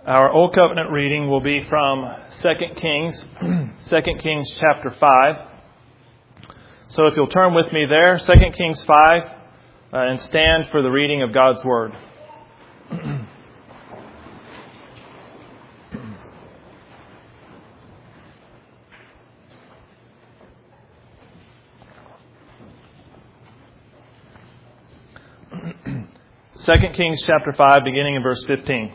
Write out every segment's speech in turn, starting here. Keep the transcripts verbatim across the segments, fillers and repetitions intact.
Our Old Covenant reading will be from Second Kings, Second Kings chapter five. So if you'll turn with me there, Second Kings five, uh, and stand for the reading of God's Word. Second Kings chapter five, beginning in verse fifteen.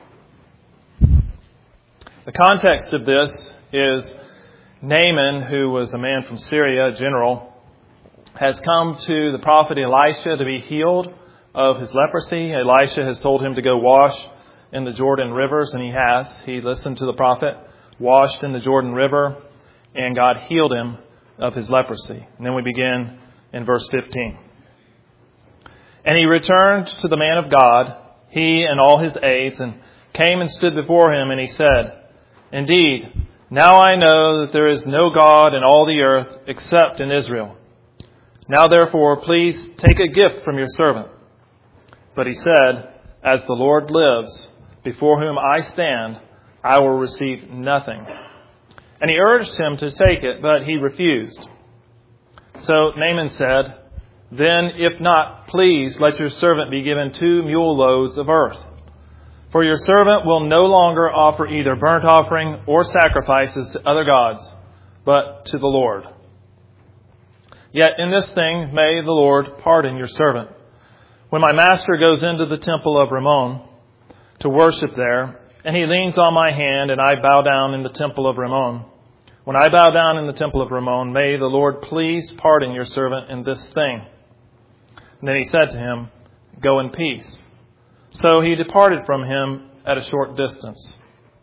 The context of this is Naaman, who was a man from Syria, a general, has come to the prophet Elisha to be healed of his leprosy. Elisha has told him to go wash in the Jordan rivers, and he has. He listened to the prophet, washed in the Jordan River, and God healed him of his leprosy. And then we begin in verse fifteen. And he returned to the man of God, he and all his aides, and came and stood before him, and he said, "Indeed, now I know that there is no God in all the earth except in Israel. Now therefore, please take a gift from your servant." But he said, "As the Lord lives, before whom I stand, I will receive nothing." And he urged him to take it, but he refused. So Naaman said, "Then, if not, please let your servant be given two mule loads of earth. For your servant will no longer offer either burnt offering or sacrifices to other gods, but to the Lord. Yet in this thing may the Lord pardon your servant. When my master goes into the temple of Rimmon to worship there, and he leans on my hand, and I bow down in the temple of Rimmon, when I bow down in the temple of Rimmon, may the Lord please pardon your servant in this thing." And then he said to him, "Go in peace." So he departed from him at a short distance.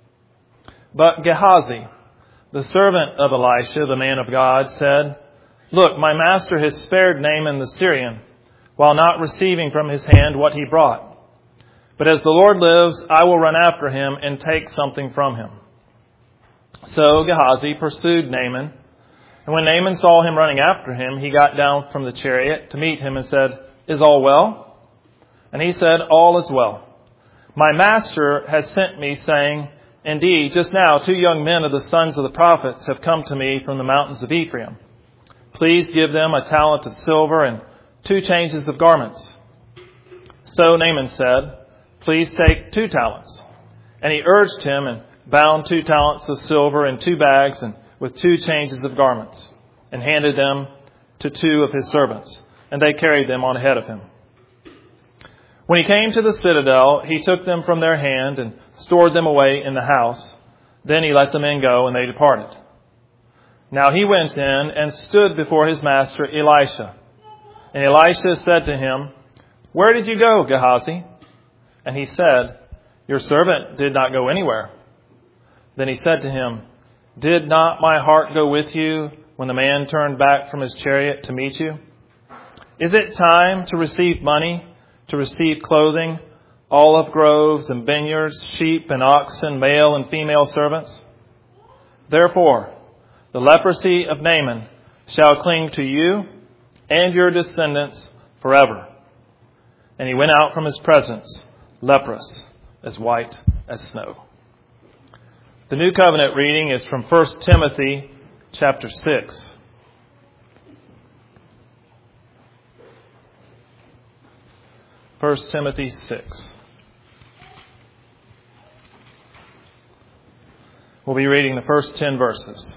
But Gehazi, the servant of Elisha, the man of God, said, "Look, my master has spared Naaman the Syrian, while not receiving from his hand what he brought. But as the Lord lives, I will run after him and take something from him." So Gehazi pursued Naaman, and when Naaman saw him running after him, he got down from the chariot to meet him and said, "Is all well?" And he said, "All is well. My master has sent me, saying, 'Indeed, just now two young men of the sons of the prophets have come to me from the mountains of Ephraim. Please give them a talent of silver and two changes of garments.' So Naaman said, 'Please take two talents.' And he urged him and bound two talents of silver in two bags and with two changes of garments, and handed them to two of his servants, and they carried them on ahead of him. When he came to the citadel, he took them from their hand and stored them away in the house. Then he let the men go, and they departed. Now he went in and stood before his master Elisha. And Elisha said to him, 'Where did you go, Gehazi?' And he said, 'Your servant did not go anywhere.' Then he said to him, 'Did not my heart go with you when the man turned back from his chariot to meet you? Is it time to receive money, to receive clothing, olive groves and vineyards, sheep and oxen, male and female servants? Therefore, the leprosy of Naaman shall cling to you and your descendants forever.' And he went out from his presence, leprous, as white as snow." The New Covenant reading is from First Timothy chapter six. First Timothy six. We'll be reading the first ten verses.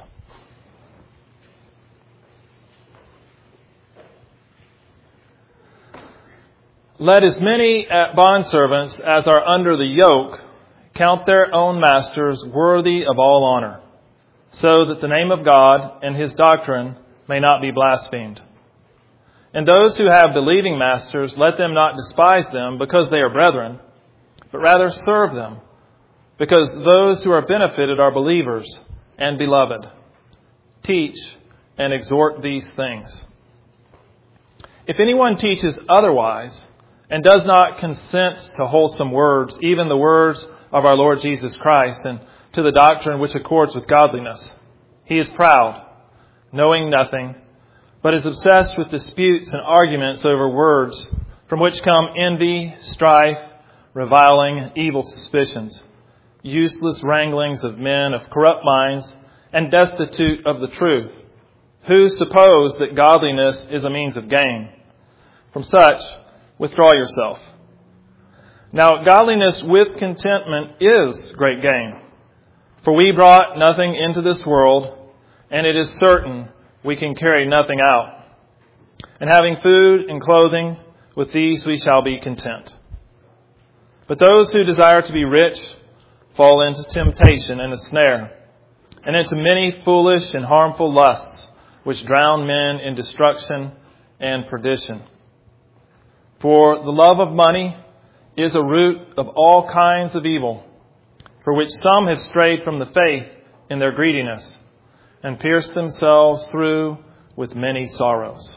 "Let as many bondservants as are under the yoke count their own masters worthy of all honor, so that the name of God and his doctrine may not be blasphemed. And those who have believing masters, let them not despise them because they are brethren, but rather serve them, because those who are benefited are believers and beloved. Teach and exhort these things. If anyone teaches otherwise and does not consent to wholesome words, even the words of our Lord Jesus Christ, and to the doctrine which accords with godliness, he is proud, knowing nothing, but is obsessed with disputes and arguments over words, from which come envy, strife, reviling, evil suspicions. useless wranglings of men of corrupt minds and destitute of the truth, who suppose that godliness is a means of gain. From such, withdraw yourself. Now, godliness with contentment is great gain. For we brought nothing into this world, and it is certain we can carry nothing out. And having food and clothing, with these we shall be content. But those who desire to be rich fall into temptation and a snare, and into many foolish and harmful lusts, which drown men in destruction and perdition. For the love of money is a root of all kinds of evil, for which some have strayed from the faith in their greediness, and pierced themselves through with many sorrows.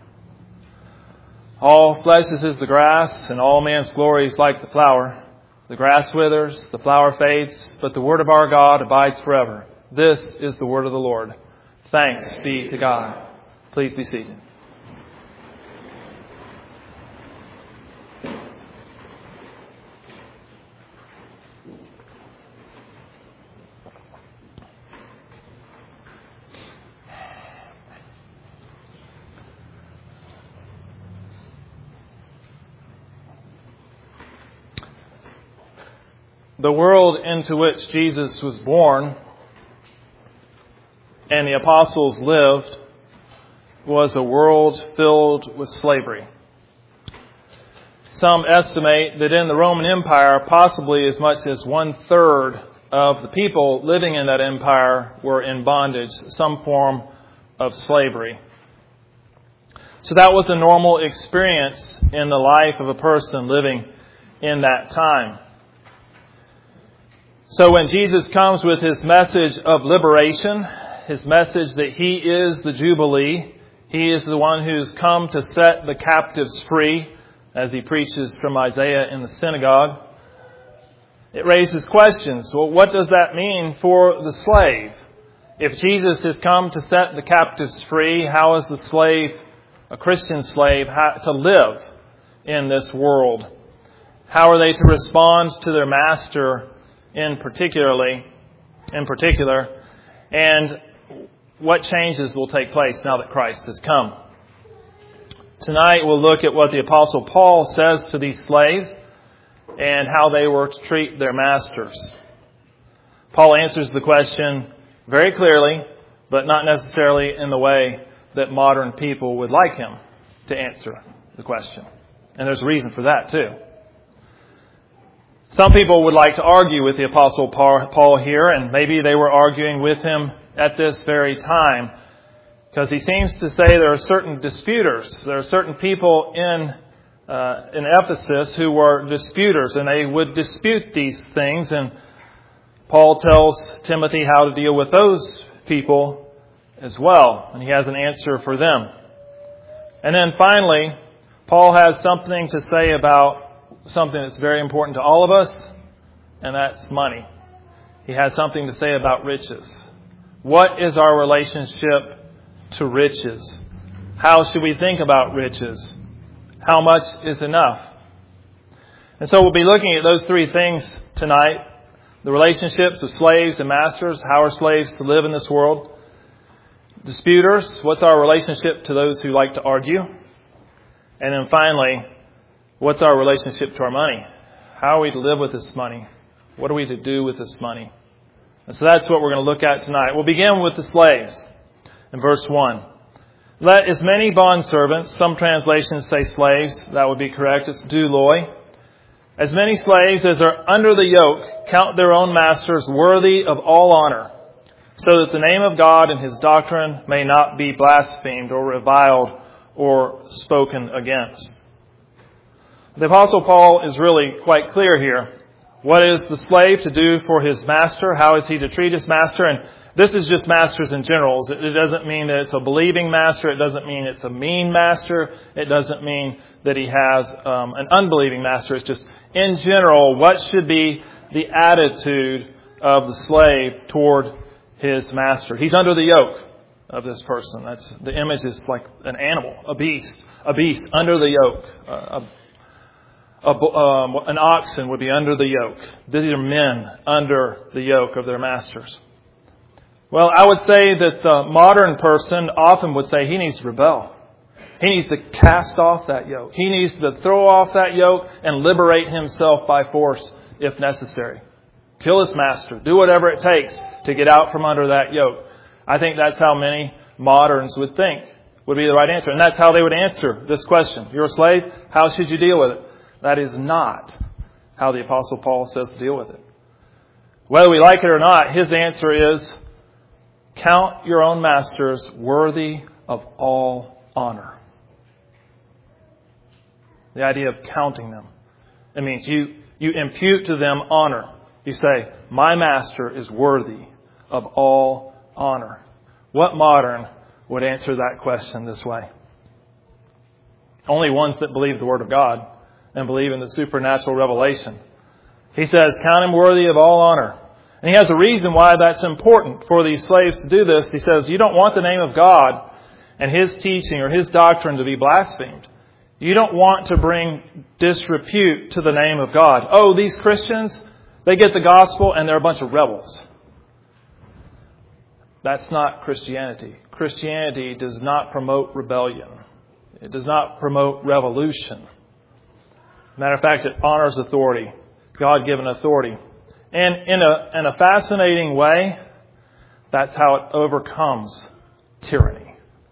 All flesh is as the grass, and all man's glory is like the flower. The grass withers, the flower fades, but the word of our God abides forever. This is the word of the Lord. Thanks be to God. Please be seated. The world into which Jesus was born and the apostles lived was a world filled with slavery. Some estimate that in the Roman Empire, possibly as much as one third of the people living in that empire were in bondage, some form of slavery. So that was a normal experience in the life of a person living in that time. So when Jesus comes with his message of liberation, his message that he is the Jubilee, he is the one who's come to set the captives free, as he preaches from Isaiah in the synagogue, it raises questions. Well, what does that mean for the slave? If Jesus has come to set the captives free, how is the slave, a Christian slave, to live in this world? How are they to respond to their master in particularly, in particular, and what changes will take place now that Christ has come? Tonight we'll look at what the Apostle Paul says to these slaves and how they were to treat their masters. Paul answers the question very clearly, but not necessarily in the way that modern people would like him to answer the question. And there's a reason for that too. Some people would like to argue with the Apostle Paul here, and maybe they were arguing with him at this very time, because he seems to say there are certain disputers. There are certain people in uh, in Ephesus who were disputers, and they would dispute these things. And Paul tells Timothy how to deal with those people as well, and he has an answer for them. And then finally, Paul has something to say about something that's very important to all of us, and that's money. He has something to say about riches. What is our relationship to riches? How should we think about riches? How much is enough? And so we'll be looking at those three things tonight. The relationships of slaves and masters. How are slaves to live in this world? Disputers. What's our relationship to those who like to argue? And then finally, what's our relationship to our money? How are we to live with this money? What are we to do with this money? And so that's what we're going to look at tonight. We'll begin with the slaves in verse one. Let as many bondservants, some translations say slaves, that would be correct, it's douloi, as many slaves as are under the yoke count their own masters worthy of all honor, so that the name of God and his doctrine may not be blasphemed or reviled or spoken against. The Apostle Paul is really quite clear here. What is the slave to do for his master? How is he to treat his master? And this is just masters in general. It doesn't mean that it's a believing master. It doesn't mean it's a mean master. It doesn't mean that he has um, an unbelieving master. It's just, in general, what should be the attitude of the slave toward his master? He's under the yoke of this person. That's the image is like an animal, a beast, a beast under the yoke, a, a, um, an oxen would be under the yoke. These are men under the yoke of their masters. Well, I would say that the modern person often would say he needs to rebel. He needs to cast off that yoke. He needs to throw off that yoke and liberate himself by force if necessary. Kill his master. Do whatever it takes to get out from under that yoke. I think that's how many moderns would think would be the right answer. And that's how they would answer this question. You're a slave? How should you deal with it? That is not how the Apostle Paul says to deal with it. Whether we like it or not, his answer is, count your own masters worthy of all honor. The idea of counting them. It means you, you impute to them honor. You say, my master is worthy of all honor. What modern would answer that question this way? Only ones that believe the Word of God and believe in the supernatural revelation. He says, count him worthy of all honor. And he has a reason why that's important for these slaves to do this. He says, you don't want the name of God and His teaching or His doctrine to be blasphemed. You don't want to bring disrepute to the name of God. Oh, these Christians, they get the gospel and they're a bunch of rebels. That's not Christianity. Christianity does not promote rebellion. It does not promote revolution. Matter of fact, it honors authority, God-given authority. And in a, in a fascinating way, that's how it overcomes tyranny.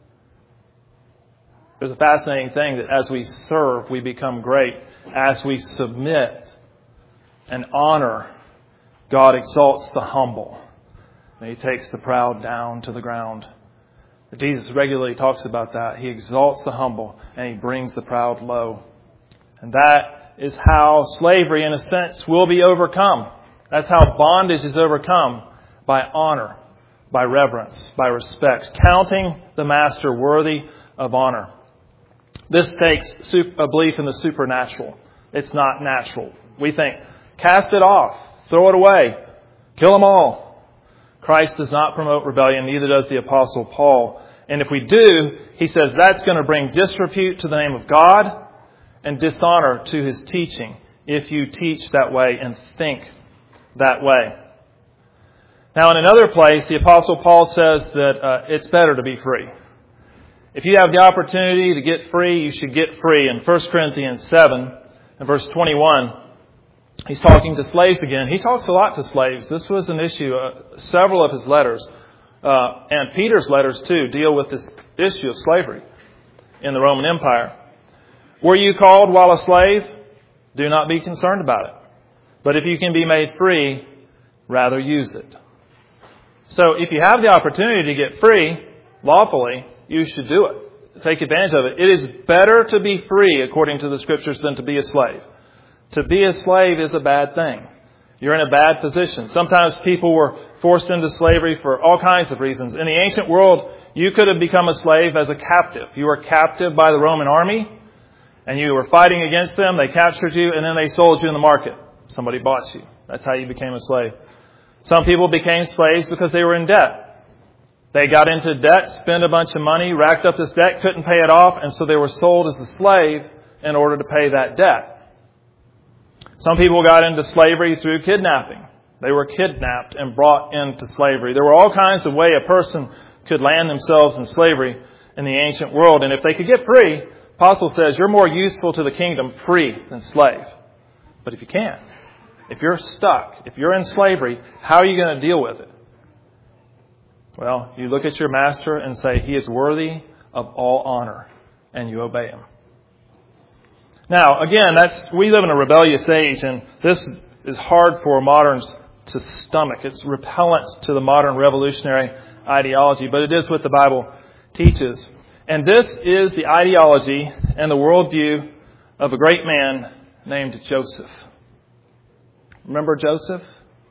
There's a fascinating thing that as we serve, we become great. As we submit and honor, God exalts the humble. And He takes the proud down to the ground. Jesus regularly talks about that. He exalts the humble and He brings the proud low. And that is how slavery, in a sense, will be overcome. That's how bondage is overcome, by honor, by reverence, by respect, counting the master worthy of honor. This takes a belief in the supernatural. It's not natural. We think, cast it off, throw it away, kill them all. Christ does not promote rebellion, neither does the Apostle Paul. And if we do, he says that's going to bring disrepute to the name of God and dishonor to His teaching if you teach that way and think that way. Now, in another place, the Apostle Paul says that uh, it's better to be free. If you have the opportunity to get free, you should get free. In First Corinthians seven, and verse twenty-one, he's talking to slaves again. He talks a lot to slaves. This was an issue. Uh, several of his letters, uh, and Peter's letters too, deal with this issue of slavery in the Roman Empire. Were you called while a slave? Do not be concerned about it. But if you can be made free, rather use it. So if you have the opportunity to get free lawfully, you should do it. Take advantage of it. It is better to be free, according to the Scriptures, than to be a slave. To be a slave is a bad thing. You're in a bad position. Sometimes people were forced into slavery for all kinds of reasons. In the ancient world, you could have become a slave as a captive. You were captive by the Roman army, and you were fighting against them. They captured you, and then they sold you in the market. Somebody bought you. That's how you became a slave. Some people became slaves because they were in debt. They got into debt, spent a bunch of money, racked up this debt, couldn't pay it off, and so they were sold as a slave in order to pay that debt. Some people got into slavery through kidnapping. They were kidnapped and brought into slavery. There were all kinds of ways a person could land themselves in slavery in the ancient world. And if they could get free, Apostle says, you're more useful to the kingdom free than slave. But if you can't, if you're stuck, if you're in slavery, how are you going to deal with it? Well, you look at your master and say, he is worthy of all honor, and you obey him. Now, again, that's we live in a rebellious age, and this is hard for moderns to stomach. It's repellent to the modern revolutionary ideology, but it is what the Bible teaches. And this is the ideology and the worldview of a great man named Joseph. Remember Joseph?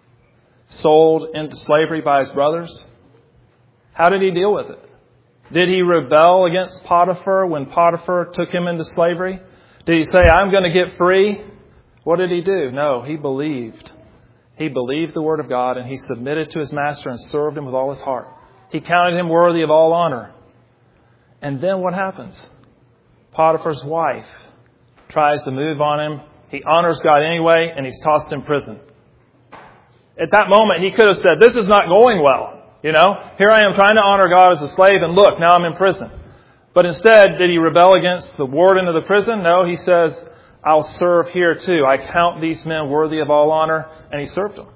Sold into slavery by his brothers. How did he deal with it? Did he rebel against Potiphar when Potiphar took him into slavery? Did he say, I'm going to get free? What did he do? No, he believed. He believed the word of God, and he submitted to his master and served him with all his heart. He counted him worthy of all honor. And then what happens? Potiphar's wife tries to move on him He honors God anyway, and he's tossed in prison. At that moment, he could have said, this is not going well. You know, here I am trying to honor God as a slave, and look, now I'm in prison. But instead, did he rebel against the warden of the prison? No, he says, I'll serve here too. I count these men worthy of all honor, and he served them.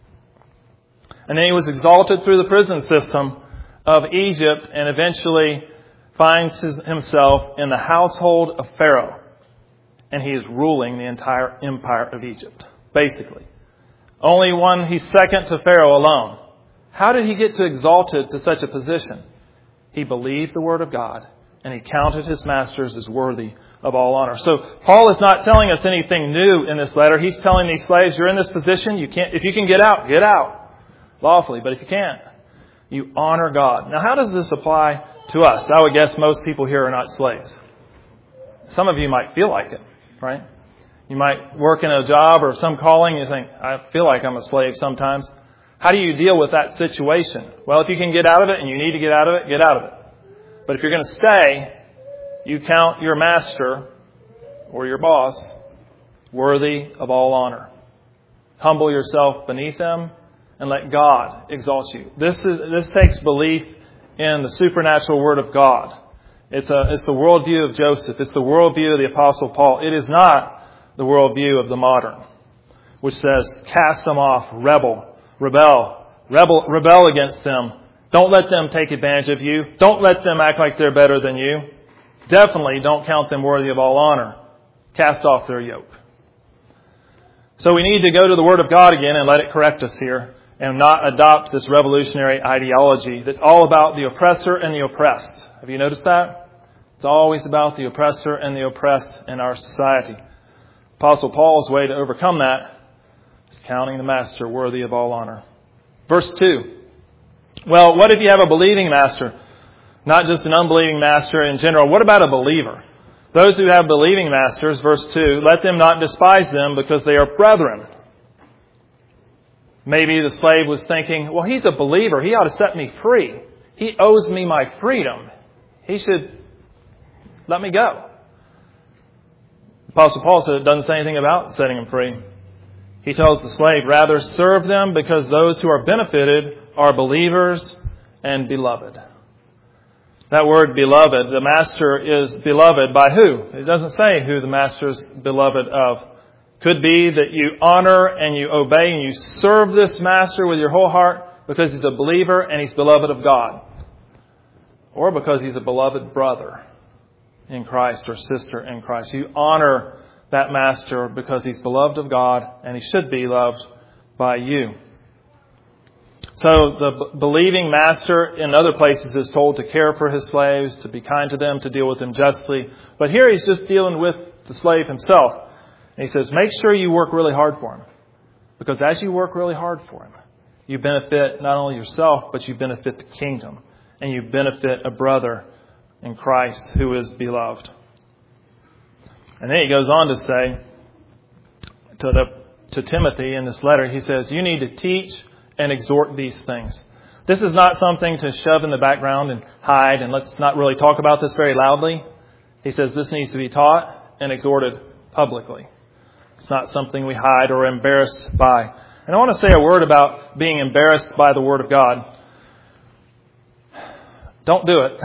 And then he was exalted through the prison system of Egypt and eventually finds his, himself in the household of Pharaoh. And he is ruling the entire empire of Egypt, basically. Only one, he's second to Pharaoh alone. How did he get to exalted to such a position? He believed the word of God, and he counted his masters as worthy of all honor. So Paul is not telling us anything new in this letter. He's telling these slaves, you're in this position. You can't, if you can get out, get out lawfully. But if you can't, you honor God. Now, how does this apply to us? I would guess most people here are not slaves. Some of you might feel like it, right? You might work in a job or some calling. You think, I feel like I'm a slave sometimes. How do you deal with that situation? Well, if you can get out of it and you need to get out of it, get out of it. But if you're going to stay, you count your master or your boss worthy of all honor. Humble yourself beneath them and let God exalt you. This is this takes belief in the supernatural word of God. It's a it's the worldview of Joseph. It's the worldview of the Apostle Paul. It is not the worldview of the modern, which says, cast them off, rebel, rebel, rebel, rebel against them. Don't let them take advantage of you. Don't let them act like they're better than you. Definitely don't count them worthy of all honor. Cast off their yoke. So we need to go to the Word of God again and let it correct us here and not adopt this revolutionary ideology that's all about the oppressor and the oppressed. Have you noticed that? It's always about the oppressor and the oppressed in our society. Apostle Paul's way to overcome that is counting the master worthy of all honor. Verse two. Well, what if you have a believing master? Not just an unbelieving master in general. What about a believer? Those who have believing masters, verse two, let them not despise them because they are brethren. Maybe the slave was thinking, well, he's a believer. He ought to set me free. He owes me my freedom. He should let me go. Apostle Paul said it doesn't say anything about setting him free. He tells the slave, rather serve them because those who are benefited are believers and beloved. That word beloved, the master is beloved by who? It doesn't say who the master's beloved of. Could be that you honor and you obey and you serve this master with your whole heart because he's a believer and he's beloved of God. Or because he's a beloved brother in Christ or sister in Christ. You honor that master because he's beloved of God and he should be loved by you. So the believing master in other places is told to care for his slaves, to be kind to them, to deal with them justly. But here he's just dealing with the slave himself. And he says, make sure you work really hard for him. Because as you work really hard for him, you benefit not only yourself, but you benefit the kingdom. And you benefit a brother in Christ who is beloved. And then he goes on to say to, the, to Timothy in this letter, he says, you need to teach and exhort these things. This is not something to shove in the background and hide and let's not really talk about this very loudly. He says this needs to be taught and exhorted publicly. It's not something we hide or are embarrassed by. And I want to say a word about being embarrassed by the Word of God. Don't do it.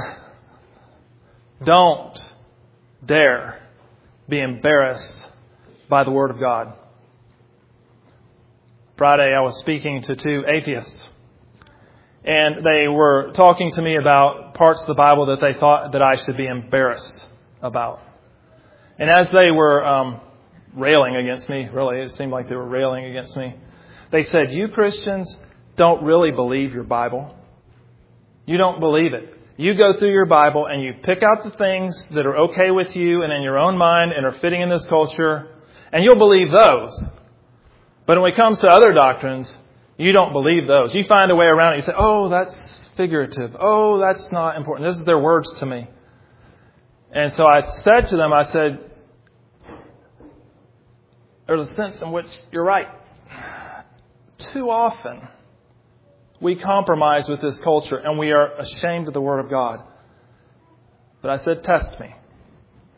Don't dare be embarrassed by the Word of God. Friday, I was speaking to two atheists, and they were talking to me about parts of the Bible that they thought that I should be embarrassed about. And as they were um, railing against me, really, it seemed like they were railing against me, they said, you Christians don't really believe your Bible. You don't believe it. You go through your Bible and you pick out the things that are okay with you and in your own mind and are fitting in this culture, and you'll believe those. But when it comes to other doctrines, you don't believe those. You find a way around it. You say, oh, that's figurative. Oh, that's not important. This is their words to me. And so I said to them, I said, there's a sense in which you're right. Too often, we compromise with this culture and we are ashamed of the Word of God. But I said, test me.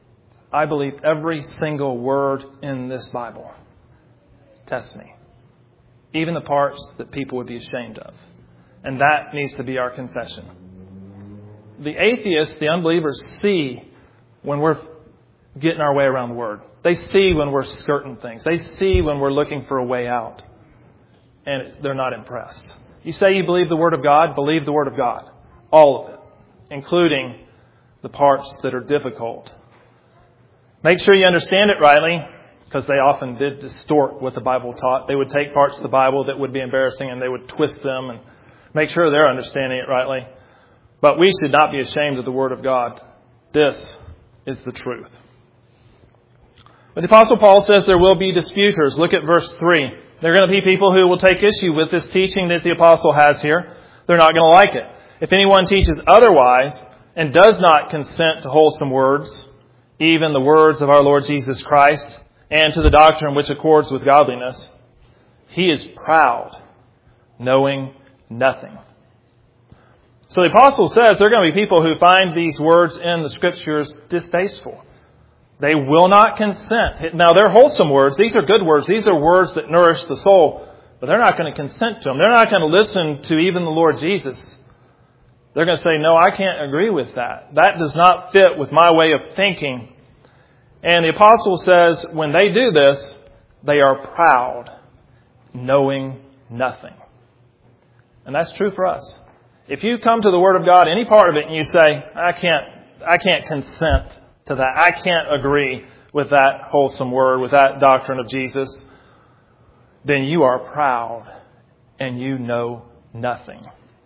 I believe every single word in this Bible. Test me. Even the parts that people would be ashamed of. And that needs to be our confession. The atheists, the unbelievers, see when we're getting our way around the Word. They see when we're skirting things. They see when we're looking for a way out. And they're not impressed. You say you believe the Word of God, believe the Word of God. All of it. Including the parts that are difficult. Make sure you understand it rightly, because they often did distort what the Bible taught. They would take parts of the Bible that would be embarrassing and they would twist them and make sure they're understanding it rightly. But we should not be ashamed of the Word of God. This is the truth. But the Apostle Paul says there will be disputers. Look at verse three. There are going to be people who will take issue with this teaching that the Apostle has here. They're not going to like it. If anyone teaches otherwise and does not consent to wholesome words, even the words of our Lord Jesus Christ, and to the doctrine which accords with godliness, he is proud, knowing nothing. So the Apostle says there are going to be people who find these words in the Scriptures distasteful. They will not consent. Now, they're wholesome words. These are good words. These are words that nourish the soul. But they're not going to consent to them. They're not going to listen to even the Lord Jesus. They're going to say, no, I can't agree with that. That does not fit with my way of thinking. And the Apostle says when they do this, they are proud, knowing nothing. And that's true for us. If you come to the Word of God, any part of it, and you say, I can't, I can't consent to that. I can't agree with that wholesome word, with that doctrine of Jesus, then you are proud and you know nothing.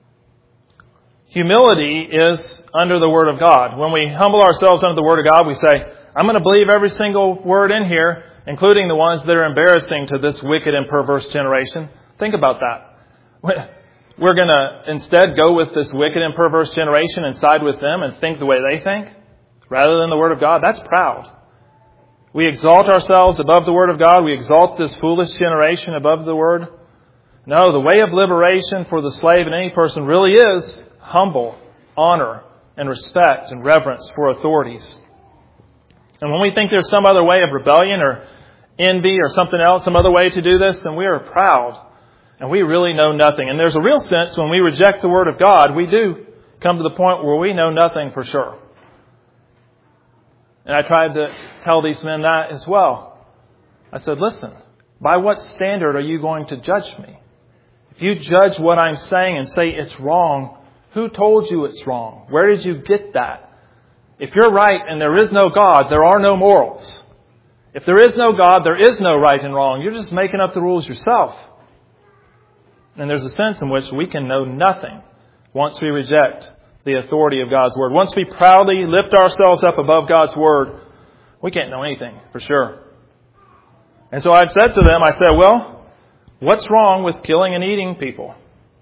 Humility is under the Word of God. When we humble ourselves under the Word of God, we say, I'm going to believe every single word in here, including the ones that are embarrassing to this wicked and perverse generation. Think about that. We're going to instead go with this wicked and perverse generation and side with them and think the way they think, rather than the Word of God. That's proud. We exalt ourselves above the Word of God. We exalt this foolish generation above the Word. No, the way of liberation for the slave and any person really is humble, honor, and respect and reverence for authorities. And when we think there's some other way of rebellion or envy or something else, some other way to do this, then we are proud and we really know nothing. And there's a real sense when we reject the Word of God, we do come to the point where we know nothing for sure. And I tried to tell these men that as well. I said, listen, by what standard are you going to judge me? If you judge what I'm saying and say it's wrong, who told you it's wrong? Where did you get that? If you're right and there is no God, there are no morals. If there is no God, there is no right and wrong. You're just making up the rules yourself. And there's a sense in which we can know nothing once we reject the authority of God's Word. Once we proudly lift ourselves up above God's Word, we can't know anything for sure. And so I've said to them, I said, well, what's wrong with killing and eating people?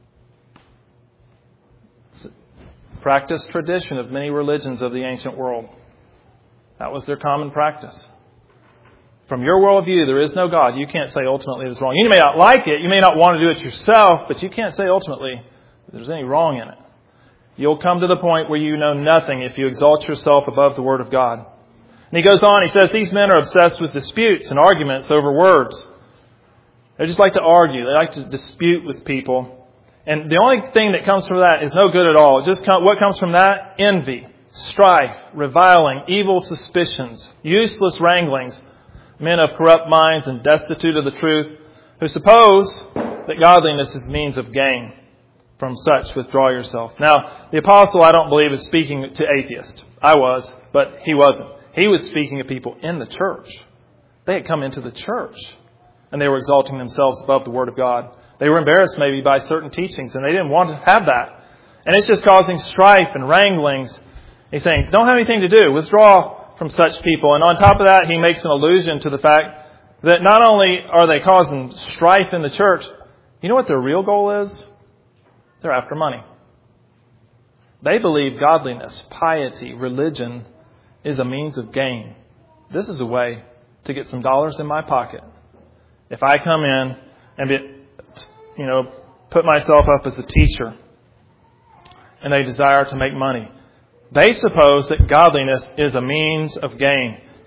It's a practice tradition of many religions of the ancient world. That was their common practice. From your worldview, there is no God. You can't say ultimately it's wrong. You may not like it. You may not want to do it yourself, but you can't say ultimately that there's any wrong in it. You'll come to the point where you know nothing if you exalt yourself above the Word of God. And he goes on, he says, these men are obsessed with disputes and arguments over words. They just like to argue. They like to dispute with people. And the only thing that comes from that is no good at all. It just come, what comes from that? Envy, strife, reviling, evil suspicions, useless wranglings, men of corrupt minds and destitute of the truth, who suppose that godliness is means of gain. From such withdraw yourself. Now, the apostle, I don't believe, is speaking to atheists. I was, but he wasn't. He was speaking to people in the church. They had come into the church, and they were exalting themselves above the Word of God. They were embarrassed maybe by certain teachings, and they didn't want to have that. And it's just causing strife and wranglings. He's saying, don't have anything to do. Withdraw from such people. And on top of that, he makes an allusion to the fact that not only are they causing strife in the church, you know what their real goal is? They're after money. They believe godliness, piety, religion is a means of gain. This is a way to get some dollars in my pocket. If I come in and be, you know, put myself up as a teacher and they desire to make money, they suppose that godliness is a means of gain.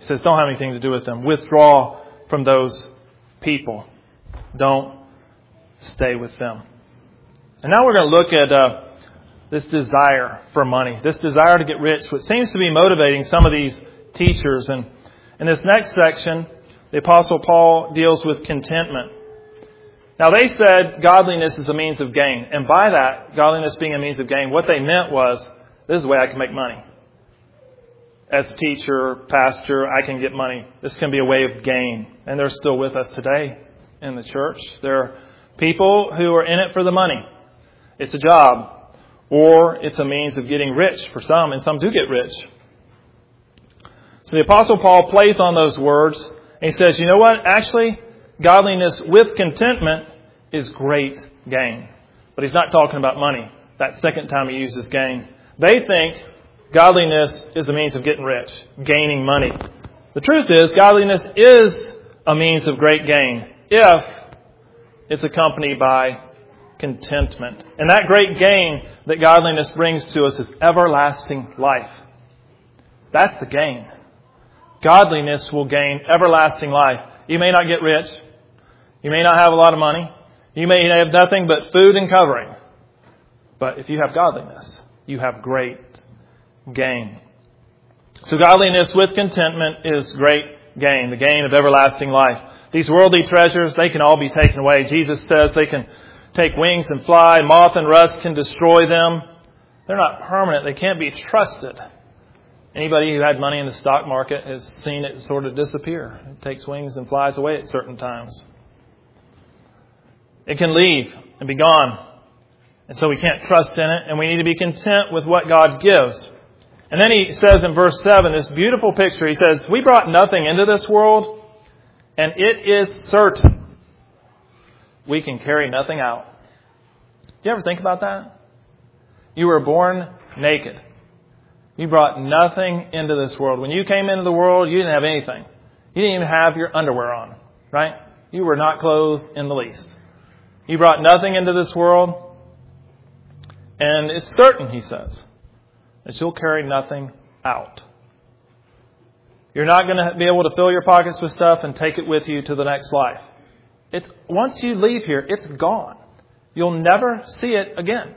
He says, don't have anything to do with them. Withdraw from those people. Don't stay with them. And now we're going to look at uh, this desire for money, this desire to get rich, which seems to be motivating some of these teachers. And in this next section, the Apostle Paul deals with contentment. Now, they said godliness is a means of gain. And by that, godliness being a means of gain, what they meant was, this is the way I can make money. As a teacher, pastor, I can get money. This can be a way of gain. And they're still with us today in the church. There are people who are in it for the money. It's a job. Or it's a means of getting rich for some. And some do get rich. So the Apostle Paul plays on those words. And he says, you know what? Actually, godliness with contentment is great gain. But he's not talking about money. That second time he uses gain. They think godliness is a means of getting rich, gaining money. The truth is, godliness is a means of great gain if it's accompanied by contentment. And that great gain that godliness brings to us is everlasting life. That's the gain. Godliness will gain everlasting life. You may not get rich. You may not have a lot of money. You may have nothing but food and covering. But if you have godliness, you have great gain. So godliness with contentment is great gain, the gain of everlasting life. These worldly treasures, they can all be taken away. Jesus says they can take wings and fly. Moth and rust can destroy them. They're not permanent. They can't be trusted. Anybody who had money in the stock market has seen it sort of disappear. It takes wings and flies away at certain times. It can leave and be gone. And so we can't trust in it, and we need to be content with what God gives. And then he says in verse seven, this beautiful picture, he says, we brought nothing into this world, and it is certain we can carry nothing out. Do you ever think about that? You were born naked. You brought nothing into this world. When you came into the world, you didn't have anything. You didn't even have your underwear on, right? You were not clothed in the least. You brought nothing into this world. And it's certain, he says, that you'll carry nothing out. You're not going to be able to fill your pockets with stuff and take it with you to the next life. It's once you leave here, it's gone. You'll never see it again.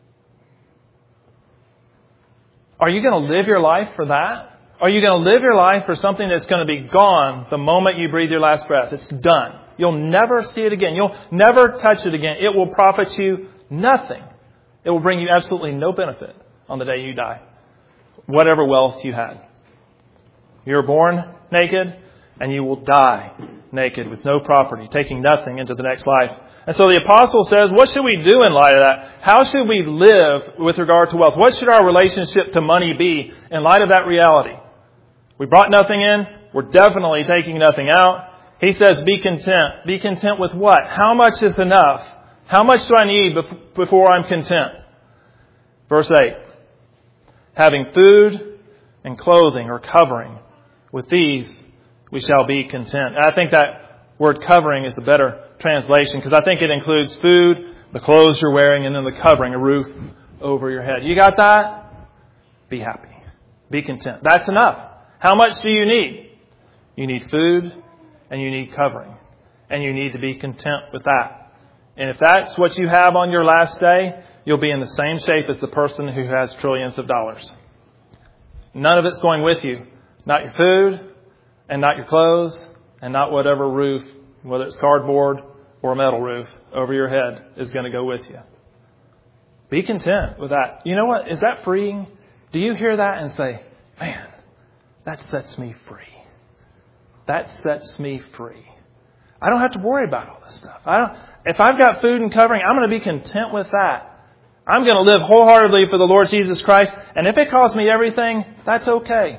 Are you going to live your life for that? Are you going to live your life for something that's going to be gone the moment you breathe your last breath? It's done. You'll never see it again. You'll never touch it again. It will profit you nothing. It will bring you absolutely no benefit on the day you die, whatever wealth you had. You're born naked, and you will die naked with no property, taking nothing into the next life. And so the apostle says, what should we do in light of that? How should we live with regard to wealth? What should our relationship to money be in light of that reality? We brought nothing in. We're definitely taking nothing out. He says, be content. Be content with what? How much is enough? How much do I need before I'm content? Verse eight. Having food and clothing or covering, with these we shall be content. And I think that word covering is a better translation because I think it includes food, the clothes you're wearing, and then the covering, a roof over your head. You got that? Be happy. Be content. That's enough. How much do you need? You need food and you need covering. And you need to be content with that. And if that's what you have on your last day, you'll be in the same shape as the person who has trillions of dollars. None of it's going with you. Not your food, and not your clothes, and not whatever roof, whether it's cardboard or a metal roof, over your head is going to go with you. Be content with that. You know what? Is that freeing? Do you hear that and say, man, that sets me free. That sets me free. I don't have to worry about all this stuff. I don't, if I've got food and covering, I'm going to be content with that. I'm going to live wholeheartedly for the Lord Jesus Christ. And if it costs me everything, that's okay.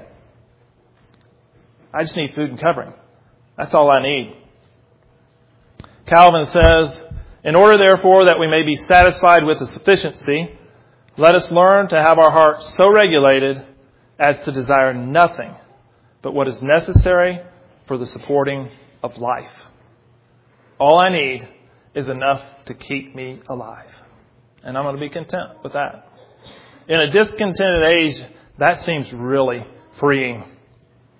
I just need food and covering. That's all I need. Calvin says, in order therefore that we may be satisfied with the sufficiency, let us learn to have our hearts so regulated as to desire nothing but what is necessary for the supporting of life. All I need is enough to keep me alive. And I'm going to be content with that. In a discontented age, that seems really freeing.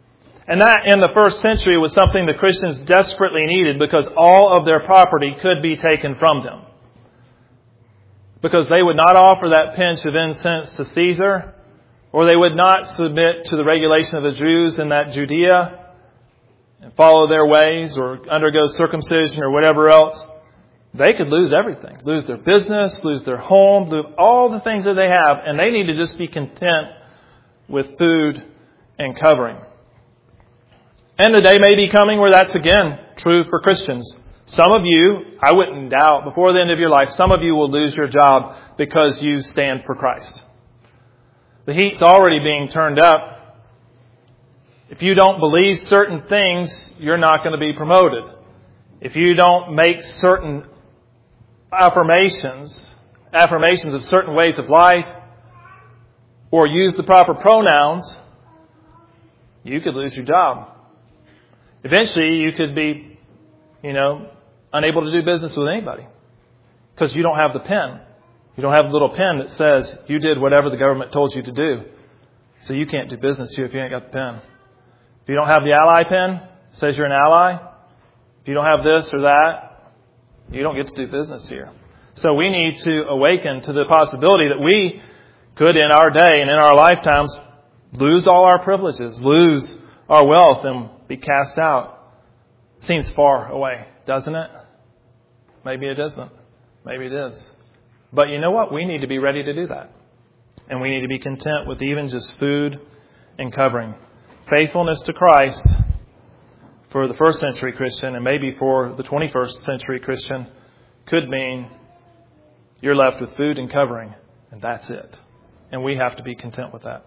And that in the first century was something the Christians desperately needed because all of their property could be taken from them. Because they would not offer that pinch of incense to Caesar, or they would not submit to the regulation of the Jews in that Judea and follow their ways or undergo circumcision or whatever else. They could lose everything. Lose their business, lose their home, lose all the things that they have, and they need to just be content with food and covering. And the day may be coming where that's again true for Christians. Some of you, I wouldn't doubt, before the end of your life, some of you will lose your job because you stand for Christ. The heat's already being turned up. If you don't believe certain things, you're not going to be promoted. If you don't make certain affirmations, affirmations of certain ways of life, or use the proper pronouns, you could lose your job. Eventually, you could be, you know, unable to do business with anybody because you don't have the pen. You don't have the little pen that says you did whatever the government told you to do. So you can't do business here if you ain't got the pen. If you don't have the ally pen, it says you're an ally. If you don't have this or that, you don't get to do business here. So we need to awaken to the possibility that we could in our day and in our lifetimes lose all our privileges, lose our wealth and be cast out. Seems far away, doesn't it? Maybe it isn't. Maybe it is. But you know what? We need to be ready to do that. And we need to be content with even just food and covering. Faithfulness to Christ for the first century Christian and maybe for the twenty-first century Christian could mean you're left with food and covering, and that's it. And we have to be content with that.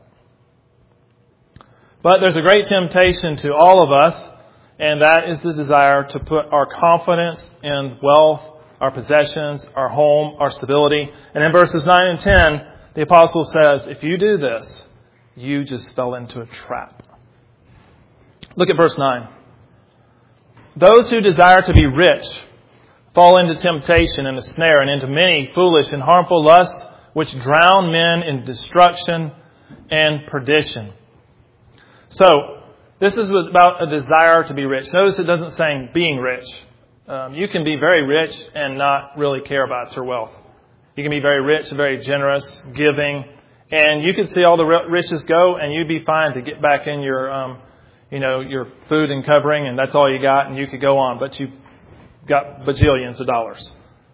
But there's a great temptation to all of us, and that is the desire to put our confidence in wealth, our possessions, our home, our stability. And in verses nine and ten, the apostle says, if you do this, you just fell into a trap. Look at verse nine. Those who desire to be rich fall into temptation and a snare and into many foolish and harmful lusts which drown men in destruction and perdition. So, this is about a desire to be rich. Notice it doesn't say being rich. Um, you can be very rich and not really care about your wealth. You can be very rich, very generous, giving, and you could see all the riches go, and you'd be fine to get back in your, um, you know, your food and covering, and that's all you got, and you could go on. But you got bajillions of dollars.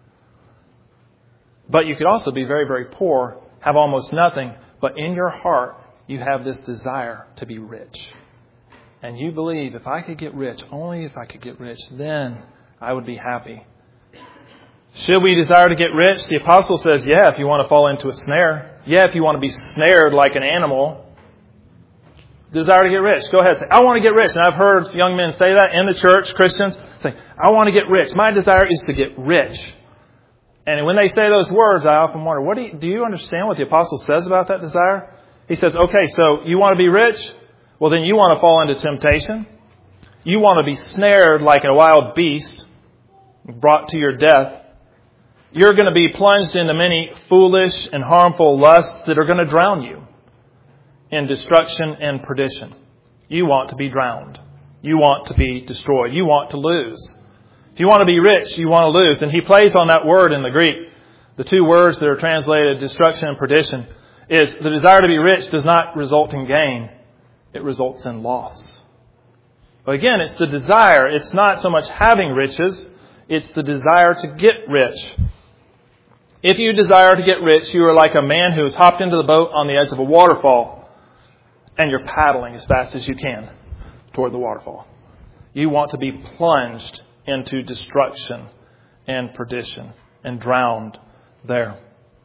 But you could also be very, very poor, have almost nothing, but in your heart you have this desire to be rich. And you believe, if I could get rich, only if I could get rich, then I would be happy. Should we desire to get rich? The apostle says, yeah, if you want to fall into a snare. Yeah, if you want to be snared like an animal. Desire to get rich. Go ahead and say, I want to get rich. And I've heard young men say that in the church, Christians, say, I want to get rich. My desire is to get rich. And when they say those words, I often wonder, what do you, do you understand what the apostle says about that desire? He says, okay, so you want to be rich? Well, then you want to fall into temptation. You want to be snared like a wild beast, brought to your death. You're going to be plunged into many foolish and harmful lusts that are going to drown you in destruction and perdition. You want to be drowned. You want to be destroyed. You want to lose. If you want to be rich, you want to lose. And he plays on that word in the Greek. The two words that are translated destruction and perdition is the desire to be rich does not result in gain. It results in loss. But again, it's the desire. It's not so much having riches. It's the desire to get rich. If you desire to get rich, you are like a man who has hopped into the boat on the edge of a waterfall and you're paddling as fast as you can toward the waterfall. You want to be plunged into destruction and perdition and drowned there.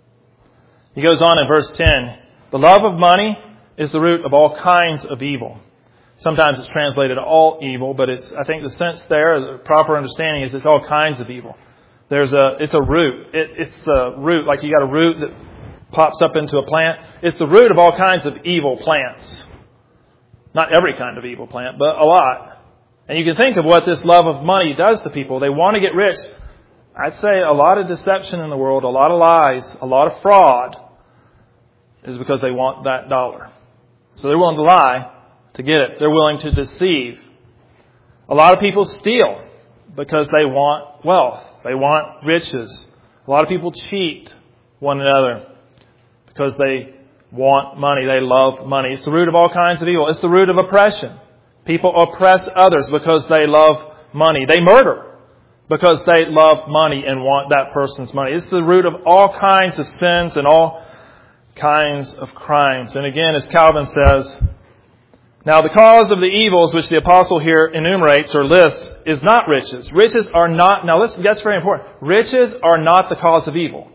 He goes on in verse ten. The love of money is the root of all kinds of evil. Sometimes it's translated all evil, but it's, I think the sense there, the proper understanding is it's all kinds of evil. There's a, it's a root. It, it's the root, like you got a root that pops up into a plant. It's the root of all kinds of evil plants. Not every kind of evil plant, but a lot. And you can think of what this love of money does to people. They want to get rich. I'd say a lot of deception in the world, a lot of lies, a lot of fraud is because they want that dollar. So they're willing to lie to get it. They're willing to deceive. A lot of people steal because they want wealth. They want riches. A lot of people cheat one another because they want money. They love money. It's the root of all kinds of evil. It's the root of oppression. People oppress others because they love money. They murder because they love money and want that person's money. It's the root of all kinds of sins and all kinds of crimes. And again, as Calvin says, now the cause of the evils which the apostle here enumerates or lists is not riches. Riches are not, now listen, that's very important. Riches are not the cause of evil.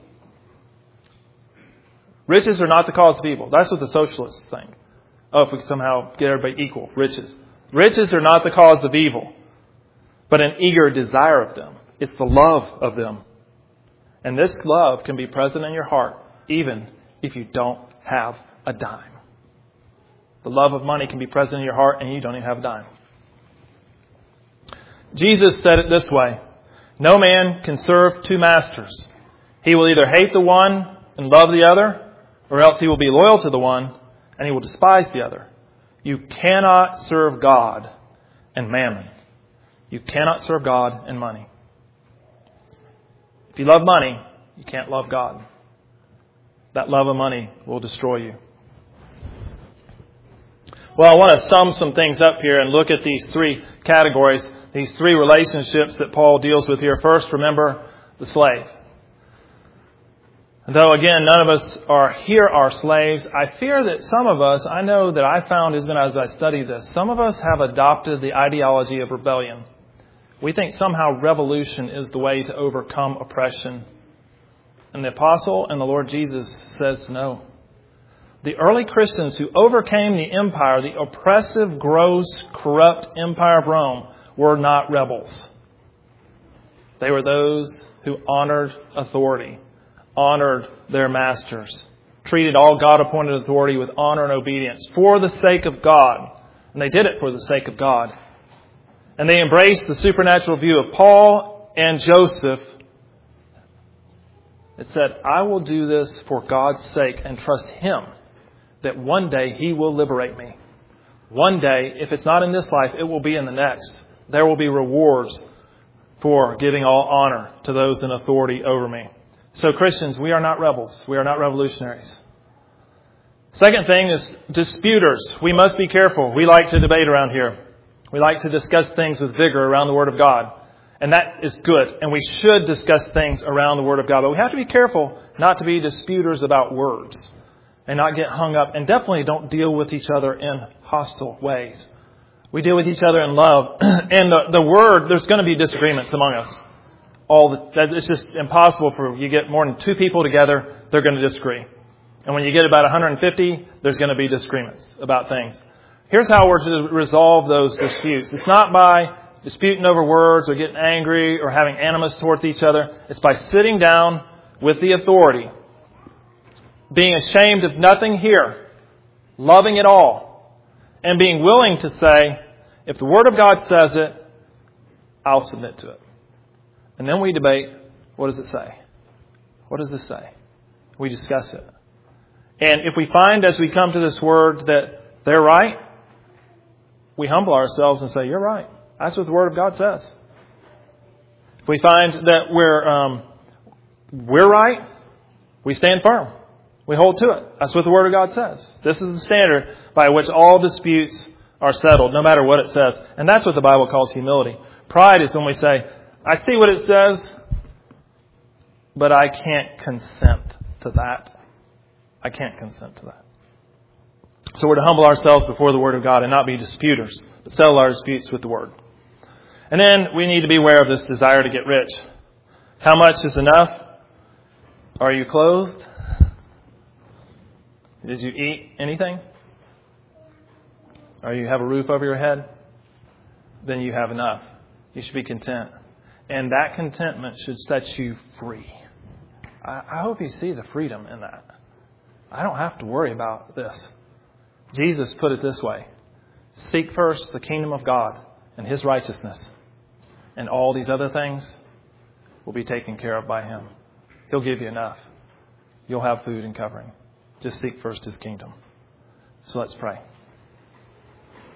Riches are not the cause of evil. That's what the socialists think. Oh, if we can somehow get everybody equal, riches. Riches are not the cause of evil, but an eager desire of them. It's the love of them. And this love can be present in your heart even if you don't have a dime. The love of money can be present in your heart and you don't even have a dime. Jesus said it this way: no man can serve two masters. He will either hate the one and love the other, or else he will be loyal to the one and he will despise the other. You cannot serve God and mammon. You cannot serve God and money. If you love money, you can't love God. That love of money will destroy you. Well, I want to sum some things up here and look at these three categories, these three relationships that Paul deals with here. First, remember the slave. Though, again, none of us are here are slaves, I fear that some of us, I know that I found even as I studied this, some of us have adopted the ideology of rebellion. We think somehow revolution is the way to overcome oppression. And the apostle and the Lord Jesus says no. The early Christians who overcame the empire, the oppressive, gross, corrupt empire of Rome, were not rebels. They were those who honored authority, honored their masters, treated all God-appointed authority with honor and obedience for the sake of God. And they did it for the sake of God. And they embraced the supernatural view of Paul and Joseph. It said, I will do this for God's sake and trust Him that one day He will liberate me. One day, if it's not in this life, it will be in the next. There will be rewards for giving all honor to those in authority over me. So Christians, we are not rebels. We are not revolutionaries. Second thing is disputers. We must be careful. We like to debate around here. We like to discuss things with vigor around the Word of God. And that is good. And we should discuss things around the Word of God. But we have to be careful not to be disputers about words and not get hung up. And definitely don't deal with each other in hostile ways. We deal with each other in love. And the, the Word, there's going to be disagreements among us. All the, it's just impossible for you get more than two people together, they're going to disagree. And when you get about one hundred fifty, there's going to be disagreements about things. Here's how we're to resolve those disputes. It's not by disputing over words or getting angry or having animus towards each other. It's by sitting down with the authority, being ashamed of nothing here, loving it all, and being willing to say, if the Word of God says it, I'll submit to it. And then we debate, what does it say? What does this say? We discuss it. And if we find as we come to this Word that they're right, we humble ourselves and say, you're right. That's what the Word of God says. If we find that we're um, we're right, we stand firm. We hold to it. That's what the Word of God says. This is the standard by which all disputes are settled, no matter what it says. And that's what the Bible calls humility. Pride is when we say, I see what it says, but I can't consent to that. I can't consent to that. So we're to humble ourselves before the Word of God and not be disputers, but settle our disputes with the Word. And then we need to be aware of this desire to get rich. How much is enough? Are you clothed? Did you eat anything? Or you have a roof over your head? Then you have enough. You should be content. And that contentment should set you free. I, I hope you see the freedom in that. I don't have to worry about this. Jesus put it this way. Seek first the kingdom of God and His righteousness. And all these other things will be taken care of by Him. He'll give you enough. You'll have food and covering. Just seek first His kingdom. So let's pray.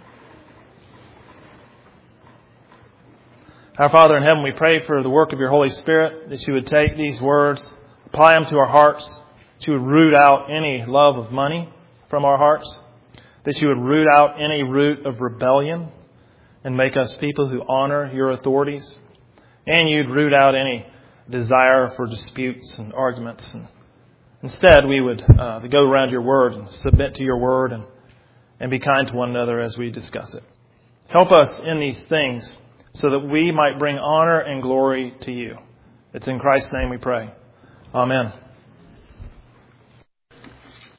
Our Father in heaven, we pray for the work of your Holy Spirit, that you would take these words, apply them to our hearts, that you would root out any love of money from our hearts, that you would root out any root of rebellion and make us people who honor your authorities, and you'd root out any desire for disputes and arguments. And instead, we would uh, go around your word and submit to your word and, and be kind to one another as we discuss it. Help us in these things so that we might bring honor and glory to you. It's in Christ's name we pray. Amen.